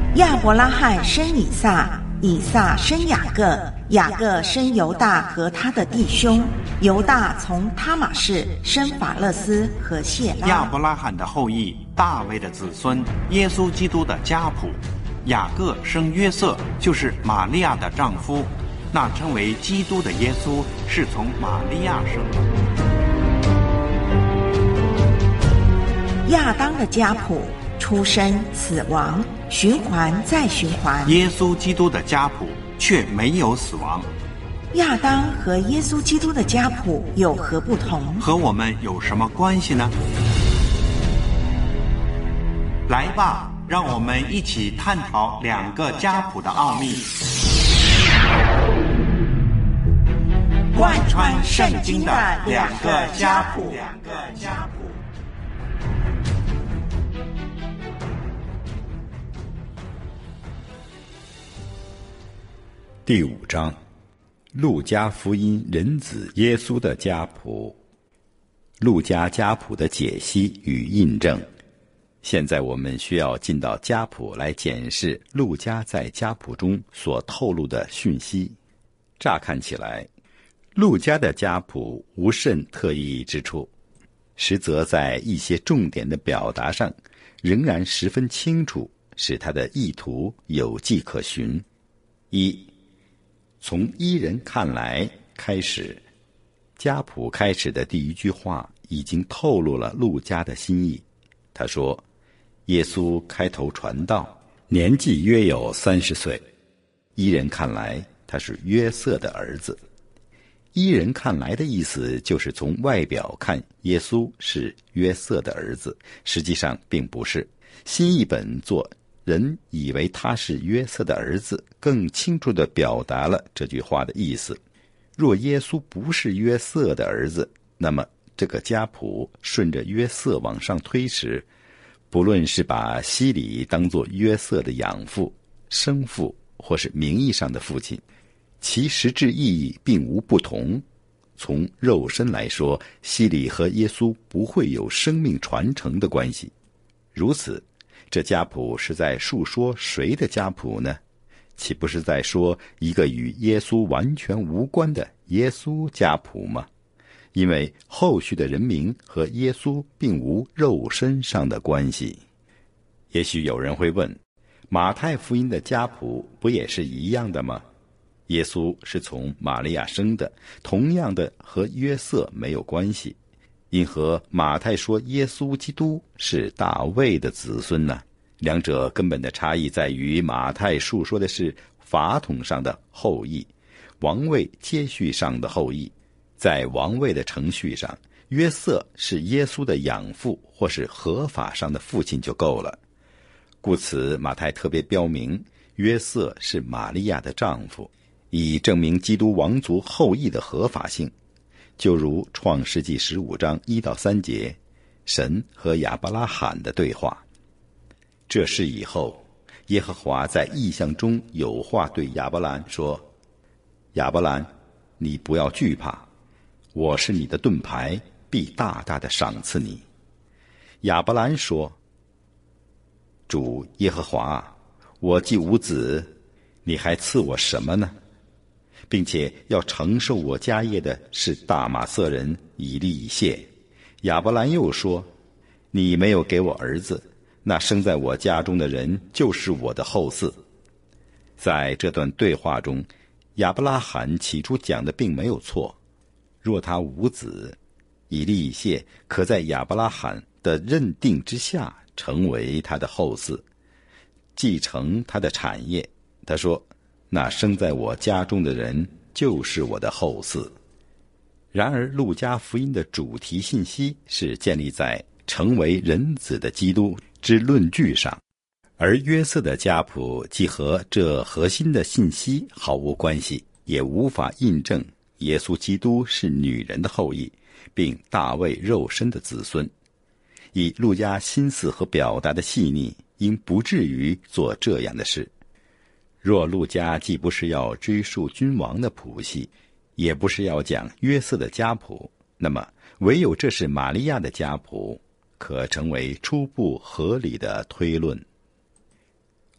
亚伯拉罕生以撒，以撒生雅各，雅各生犹大和他的弟兄，犹大从他玛氏生法勒斯和谢拉。 亚伯拉罕的后裔，大卫的子孙，耶稣基督的家谱。雅各生约瑟，就是玛利亚的丈夫，那称为基督的耶稣是从玛利亚生的。 亚当的家谱，出生、死亡，循环再循环。 耶稣基督的家谱却没有死亡。 亚当和耶稣基督的家谱有何不同？ 和我们有什么关系呢？来吧，让我们一起探讨两个家谱的奥秘， 贯穿圣经的两个家谱。 第5章，路加福音人子耶稣的家谱，路加家谱的解析与印证。现在我们需要进到家谱来检视路加在家谱中所透露的讯息。乍看起来，路加的家谱无甚特异之处，实则在一些重点的表达上仍然十分清楚，使他的意图有迹可循。一，从一人看来开始，家谱开始的第一句话已经透露了路加的心意。他说，耶稣开头传道，年纪约有30岁。一人看来，他是约瑟的儿子。一人看来的意思就是从外表看，耶稣是约瑟的儿子，实际上并不是。新译本作人以为他是约瑟的儿子，更清楚地表达了这句话的意思。若耶稣不是约瑟的儿子，那么这个家谱顺着约瑟往上推时，不论是把希里当作约瑟的养父、生父，或是名义上的父亲，其实质意义并无不同。从肉身来说，希里和耶稣不会有生命传承的关系。如此，这家谱是在述说谁的家谱呢？岂不是在说一个与耶稣完全无关的耶稣家谱吗？因为后续的人名和耶稣并无肉身上的关系。也许有人会问，马太福音的家谱不也是一样的吗？耶稣是从玛利亚生的，同样的和约瑟没有关系。因何马太说耶稣基督是大卫的子孙呢？两者根本的差异在于，马太述说的是法统上的后裔，王位接续上的后裔。在王位的程序上，约瑟是耶稣的养父或是合法上的父亲就够了。故此马太特别标明约瑟是玛利亚的丈夫，以证明基督王族后裔的合法性。就如创世纪15章1到3节，神和亚伯拉罕的对话。这事以后，耶和华在异象中有话对亚伯兰说，亚伯兰，你不要惧怕，我是你的盾牌，必大大的赏赐你。亚伯兰说，主耶和华，我既无子，你还赐我什么呢？并且要承受我家业的是大马色人以利以谢。亚伯兰又说，你没有给我儿子，那生在我家中的人就是我的后嗣。在这段对话中，亚伯拉罕起初讲的并没有错。若他无子，以利以谢可在亚伯拉罕的认定之下成为他的后嗣，继承他的产业。他说，那生在我家中的人就是我的后嗣。然而路加福音的主题信息是建立在成为人子的基督之论据上，而约瑟的家谱既和这核心的信息毫无关系，也无法印证耶稣基督是女人的后裔，并大卫肉身的子孙。以路加心思和表达的细腻，应不至于做这样的事。若路加既不是要追溯君王的谱系，也不是要讲约瑟的家谱，那么唯有这是玛利亚的家谱，可成为初步合理的推论。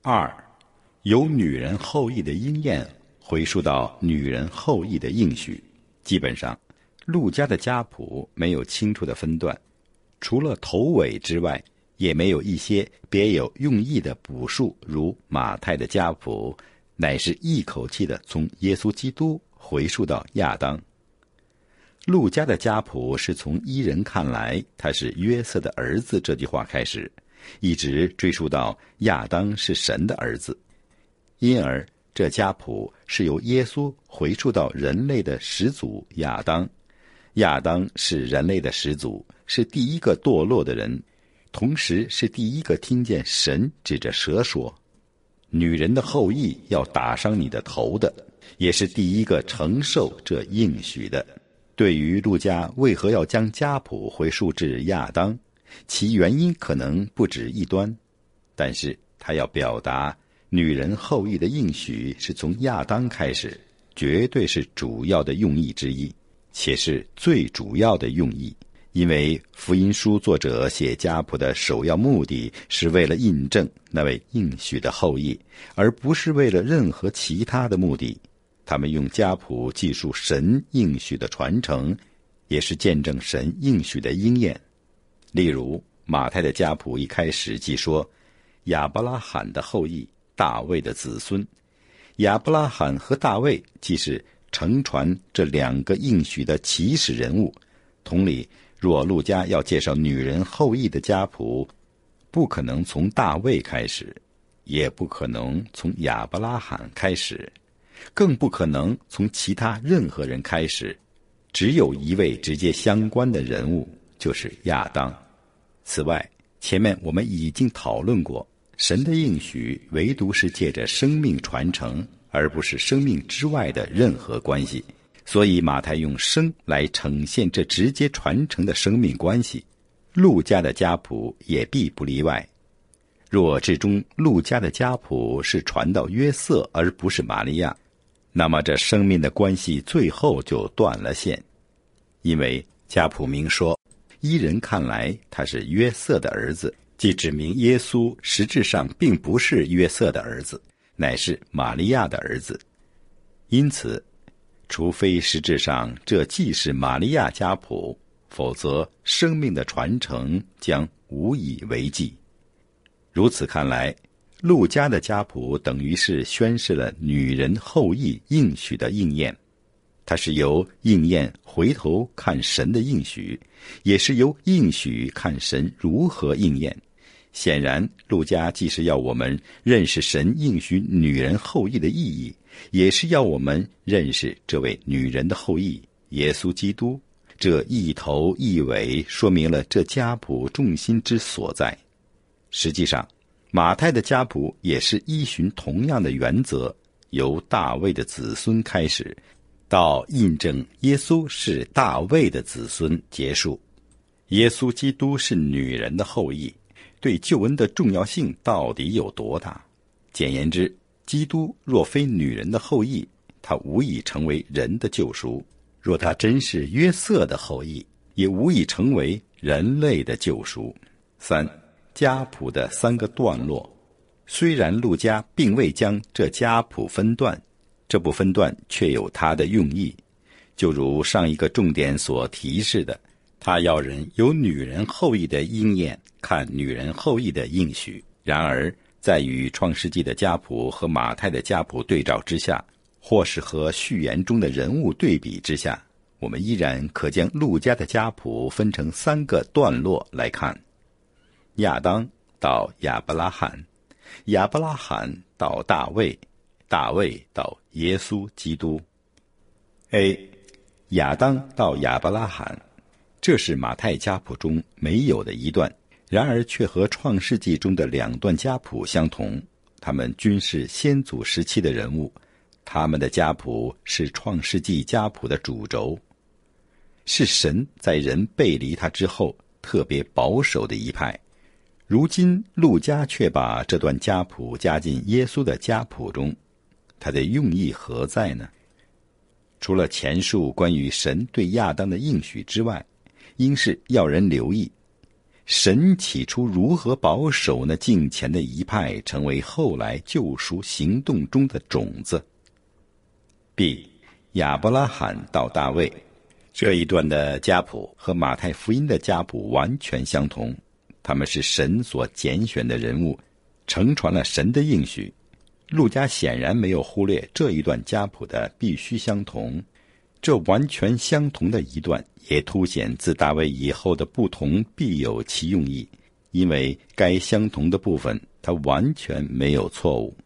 2. 由女人后裔的应验回溯到女人后裔的应许。基本上路加的家谱没有清楚的分段，除了头尾之外，也没有一些别有用意的补述，如马太的家谱乃是一口气的从耶稣基督回溯到亚当。路加的家谱是从依人看来他是约瑟的儿子这句话开始，一直追溯到亚当是神的儿子，因而这家谱是由耶稣回溯到人类的始祖亚当。亚当是人类的始祖，是第一个堕落的人，同时是第一个听见神指着蛇说女人的后裔要打伤你的头的，也是第一个承受这应许的。对于路加为何要将家谱回溯至亚当，其原因可能不止一端，但是他要表达女人后裔的应许是从亚当开始，绝对是主要的用意之一，且是最主要的用意。因为福音书作者写家谱的首要目的是为了印证那位应许的后裔，而不是为了任何其他的目的。他们用家谱记述神应许的传承，也是见证神应许的应验。例如马太的家谱一开始即说亚伯拉罕的后裔，大卫的子孙。亚伯拉罕和大卫既是承传这两个应许的起始人物，同理，若路加要介绍女人后裔的家谱，不可能从大卫开始，也不可能从亚伯拉罕开始，更不可能从其他任何人开始，只有一位直接相关的人物，就是亚当。此外，前面我们已经讨论过，神的应许唯独是借着生命传承，而不是生命之外的任何关系。所以马太用生来呈现这直接传承的生命关系，路加的家谱也必不例外。若至终路加的家谱是传到约瑟而不是玛利亚，那么这生命的关系最后就断了线。因为家谱明说依人看来他是约瑟的儿子，即指明耶稣实质上并不是约瑟的儿子，乃是玛利亚的儿子。因此除非实质上这既是玛利亚家谱，否则生命的传承将无以为继。如此看来，路加的家谱等于是宣示了女人后裔应许的应验，它是由应验回头看神的应许，也是由应许看神如何应验。显然路加既是要我们认识神应许女人后裔的意义，也是要我们认识这位女人的后裔耶稣基督。这一头一尾说明了这家谱重心之所在。实际上马太的家谱也是依循同样的原则，由大卫的子孙开始，到印证耶稣是大卫的子孙结束。耶稣基督是女人的后裔，对救恩的重要性到底有多大？简言之，基督若非女人的后裔，他无以成为人的救赎；若他真是约瑟的后裔，也无以成为人类的救赎。3. 家谱的3个段落。虽然路加并未将这家谱分段，这不分段却有他的用意，就如上一个重点所提示的，他要人由女人后裔的应验看女人后裔的应许。然而在与创世纪的家谱和马太的家谱对照之下，或是和序言中的人物对比之下，我们依然可将路加的家谱分成3个段落来看：亚当到亚伯拉罕，亚伯拉罕到大卫，大卫到耶稣基督。 A. 亚当到亚伯拉罕，这是马太家谱中没有的一段，然而却和创世纪中的2段家谱相同，他们均是先祖时期的人物，他们的家谱是创世纪家谱的主轴，是神在人背离他之后特别保守的一派。如今路加却把这段家谱加进耶稣的家谱中，他的用意何在呢？除了前述关于神对亚当的应许之外，应是要人留意神起初如何保守那敬虔的一派，成为后来救赎行动中的种子。 B. 亚伯拉罕到大卫，这一段的家谱和马太福音的家谱完全相同，他们是神所拣选的人物，承传了神的应许。路加显然没有忽略这一段家谱的必须相同，这完全相同的一段也凸显自大卫以后的不同必有其用意，因为该相同的部分它完全没有错误。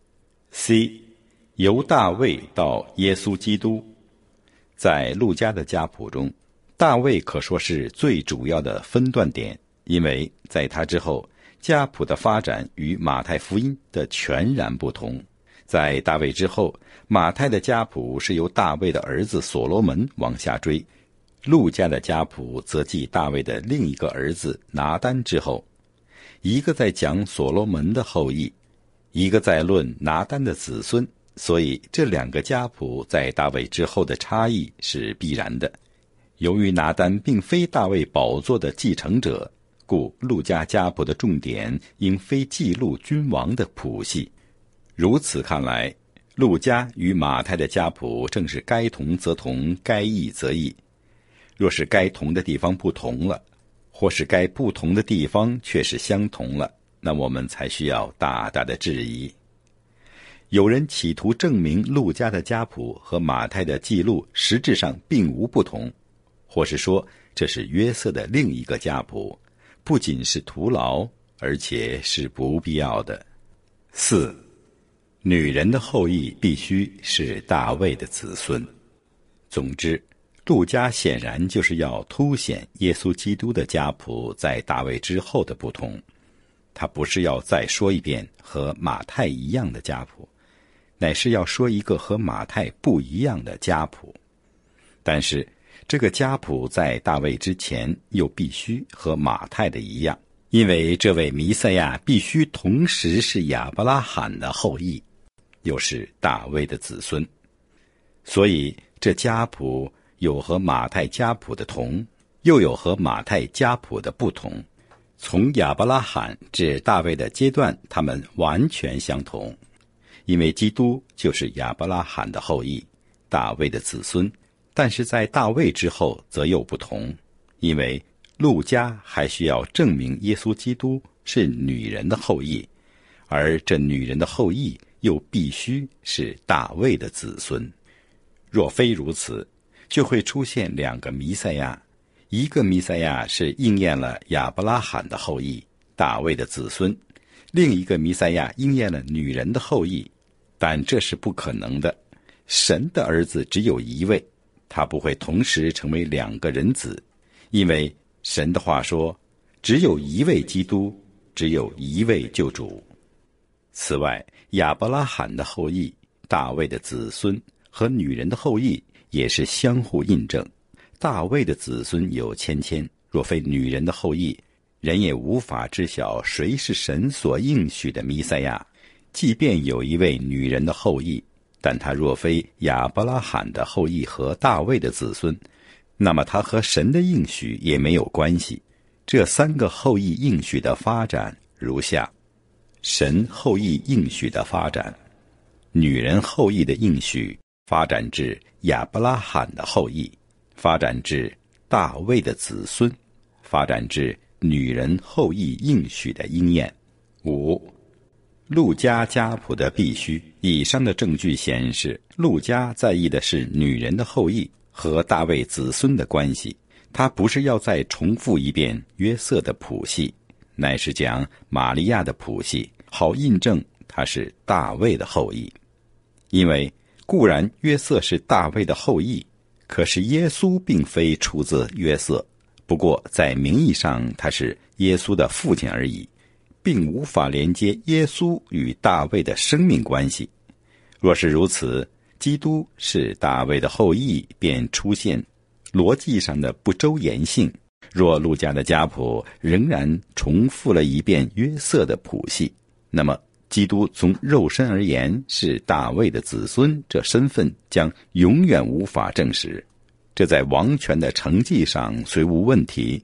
C. 由大卫到耶稣基督，在路加的家谱中，大卫可说是最主要的分段点，因为在他之后，家谱的发展与马太福音的全然不同。在大卫之后，马太的家谱是由大卫的儿子所罗门往下追，路加的家谱则继大卫的另一个儿子拿单之后，一个在讲所罗门的后裔，一个在论拿单的子孙，所以这两个家谱在大卫之后的差异是必然的。由于拿单并非大卫宝座的继承者，故路加家谱的重点应非记录君王的谱系。如此看来，路加与马太的家谱正是该同则同，该异则异。若是该同的地方不同了，或是该不同的地方却是相同了，那我们才需要大大的质疑。有人企图证明路加的家谱和马太的记录实质上并无不同，或是说这是约瑟的另一个家谱，不仅是徒劳，而且是不必要的。4. 女人的后裔必须是大卫的子孙。总之，路加显然就是要凸显耶稣基督的家谱在大卫之后的不同。他不是要再说一遍和马太一样的家谱，乃是要说一个和马太不一样的家谱。但是这个家谱在大卫之前又必须和马太的一样，因为这位弥赛亚必须同时是亚伯拉罕的后裔，又是大卫的子孙。所以这家谱有和马太家谱的同，又有和马太家谱的不同。从亚伯拉罕至大卫的阶段，他们完全相同，因为基督就是亚伯拉罕的后裔，大卫的子孙。但是在大卫之后则又不同，因为路加还需要证明耶稣基督是女人的后裔，而这女人的后裔又必须是大卫的子孙。若非如此，就会出现两个弥赛亚，一个弥赛亚是应验了亚伯拉罕的后裔，大卫的子孙，另一个弥赛亚应验了女人的后裔。但这是不可能的，神的儿子只有一位，他不会同时成为两个人子，因为神的话说，只有一位基督，只有一位救主。此外，亚伯拉罕的后裔、大卫的子孙和女人的后裔也是相互印证。大卫的子孙有千千，若非女人的后裔，人也无法知晓谁是神所应许的弥赛亚。即便有一位女人的后裔，但他若非亚伯拉罕的后裔和大卫的子孙，那么他和神的应许也没有关系。这三个后裔应许的发展如下：神后裔应许的发展，女人后裔的应许发展至亚伯拉罕的后裔，发展至大卫的子孙，发展至女人后裔应许的应验。5. 路加家谱的必须。以上的证据显示，路加在意的是女人的后裔和大卫子孙的关系，他不是要再重复一遍约瑟的谱系，乃是讲玛利亚的谱系，好印证他是大卫的后裔。因为固然约瑟是大卫的后裔，可是耶稣并非出自约瑟，不过在名义上他是耶稣的父亲而已，并无法连接耶稣与大卫的生命关系。若是如此，基督是大卫的后裔，便出现逻辑上的不周延性。若路加的家谱仍然重复了一遍约瑟的谱系，那么基督从肉身而言是大卫的子孙，这身份将永远无法证实。这在王权的成绩上虽无问题，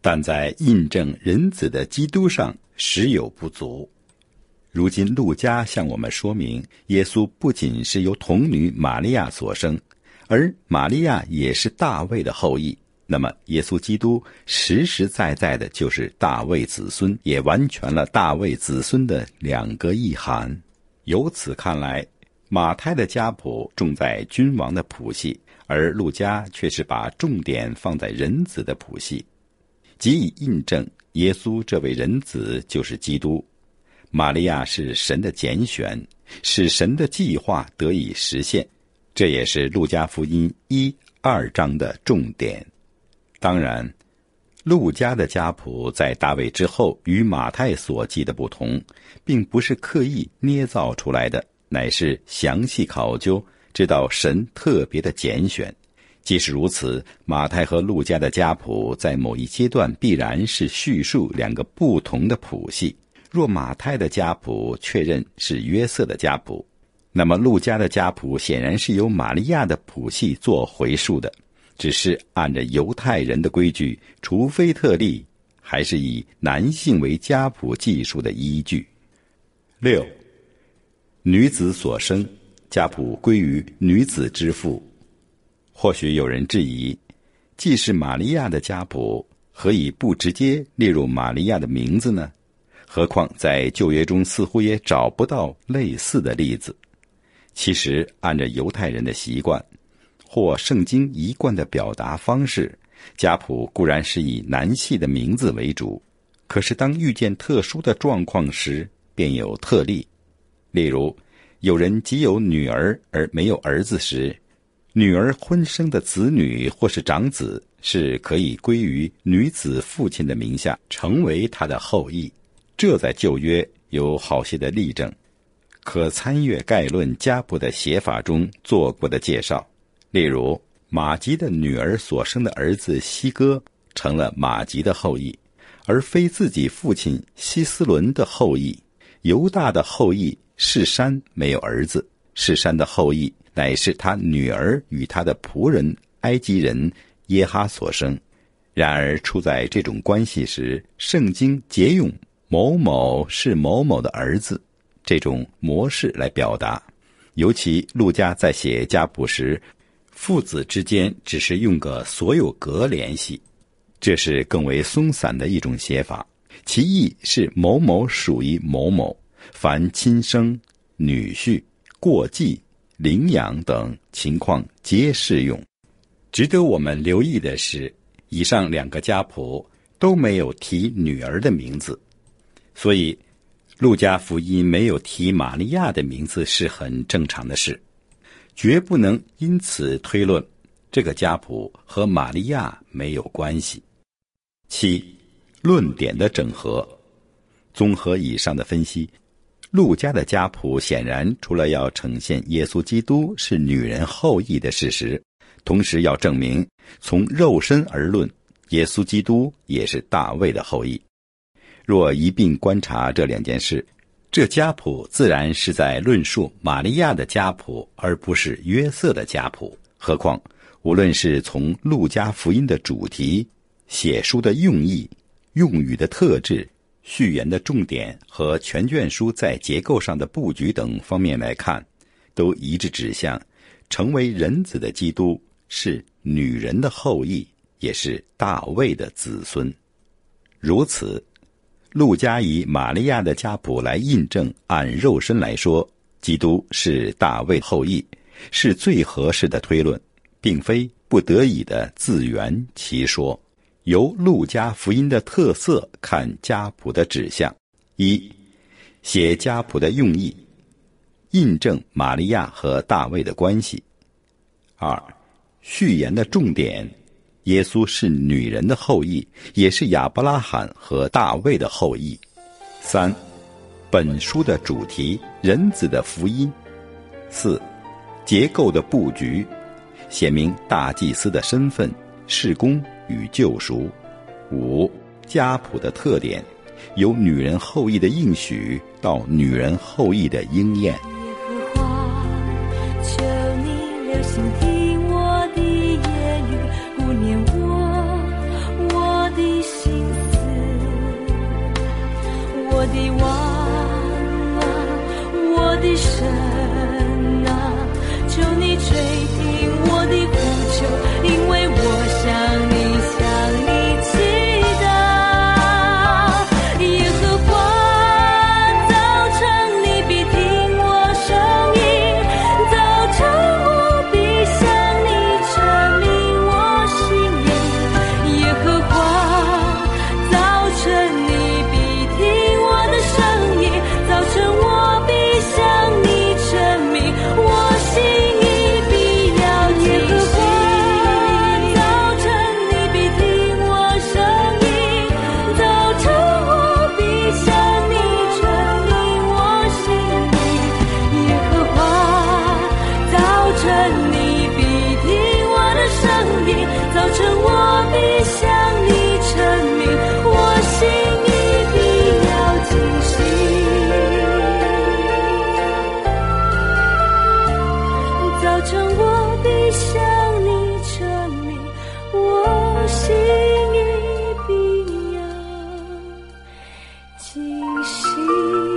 但在印证人子的基督上实有不足。如今路加向我们说明，耶稣不仅是由童女玛利亚所生，而玛利亚也是大卫的后裔。那么耶稣基督实实在在的就是大卫子孙，也完全了大卫子孙的两个意涵。由此看来，马太的家谱重在君王的谱系，而路加却是把重点放在人子的谱系，即以印证耶稣这位人子就是基督。玛利亚是神的拣选，使神的计划得以实现，这也是路加福音1、2章的重点。当然，路加的家谱在大卫之后与马太所记的不同，并不是刻意捏造出来的，乃是详细考究，知道神特别的拣选。即使如此，马太和路加的家谱在某一阶段必然是叙述两个不同的谱系。若马太的家谱确认是约瑟的家谱，那么路加的家谱显然是由玛利亚的谱系做回述的，只是按着犹太人的规矩，除非特例，还是以男性为家谱记述的依据。6. 女子所生，家谱归于女子之父。或许有人质疑，既是玛利亚的家谱，何以不直接列入玛利亚的名字呢？何况在旧约中似乎也找不到类似的例子。其实按照犹太人的习惯或圣经一贯的表达方式，家谱固然是以男系的名字为主，可是当遇见特殊的状况时便有特例。例如有人既有女儿而没有儿子时，女儿婚生的子女或是长子是可以归于女子父亲的名下，成为他的后裔。这在旧约有好些的例证，可参阅概论家谱的写法中做过的介绍。例如马吉的女儿所生的儿子西哥成了马吉的后裔，而非自己父亲希斯伦的后裔。犹大的后裔示珊没有儿子，示珊的后裔乃是他女儿与他的仆人埃及人耶哈所生。然而处在这种关系时，圣经借用某某是某某的儿子这种模式来表达。尤其路加在写家谱时，父子之间只是用个所有格联系，这是更为松散的一种写法。其意是某某属于某某，凡亲生、女婿、过继、领养等情况皆适用。值得我们留意的是，以上两个家谱都没有提女儿的名字，所以路加福音没有提玛利亚的名字是很正常的事，绝不能因此推论这个家谱和玛利亚没有关系。7. 论点的整合。综合以上的分析，路加的家谱显然除了要呈现耶稣基督是女人后裔的事实，同时要证明从肉身而论，耶稣基督也是大卫的后裔。若一并观察这两件事，这家谱自然是在论述玛利亚的家谱，而不是约瑟的家谱。何况无论是从路加福音的主题、写书的用意、用语的特质、序言的重点和全卷书在结构上的布局等方面来看，都一致指向成为人子的基督是女人的后裔，也是大卫的子孙。如此，路加以玛利亚的家谱来印证，按肉身来说，基督是大卫后裔，是最合适的推论，并非不得已的自圆其说。由路加福音的特色看家谱的指向： 1. 写家谱的用意，印证玛利亚和大卫的关系。 2. 序言的重点，耶稣是女人的后裔，也是亚伯拉罕和大卫的后裔。 3. 本书的主题，人子的福音。 4. 结构的布局，写明大祭司的身份、事工与救赎。 5. 家谱的特点，由女人后裔的应许到女人后裔的应验。 耶和华，求你留心听我的言语，顾念我的心的王啊，我的神啊，求你垂听我的呼求，因为我向你祈祷。耶和华，早晨你必听我声音，早晨我必向你陈明我心意。耶和华，早晨你必听我的声音，早晨我必向你陈明我心意，必要听信。早晨你必听我声音，早晨我必向你陈明我心意。耶和华，早晨你必听我的声音，早晨我必向你陈明我心意，必要听信。早晨我必向你陈明我心意，必要听信。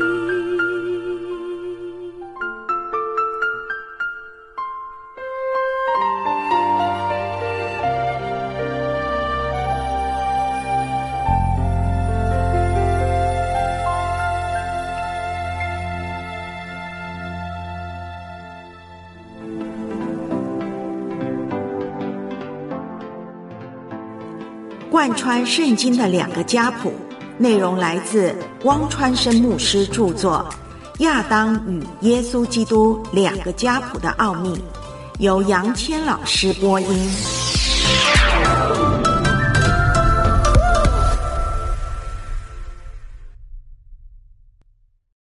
贯穿圣经的两个家谱，内容来自汪川生牧师著作《亚当与耶稣基督两个家谱的奥秘》，由杨谦老师播音。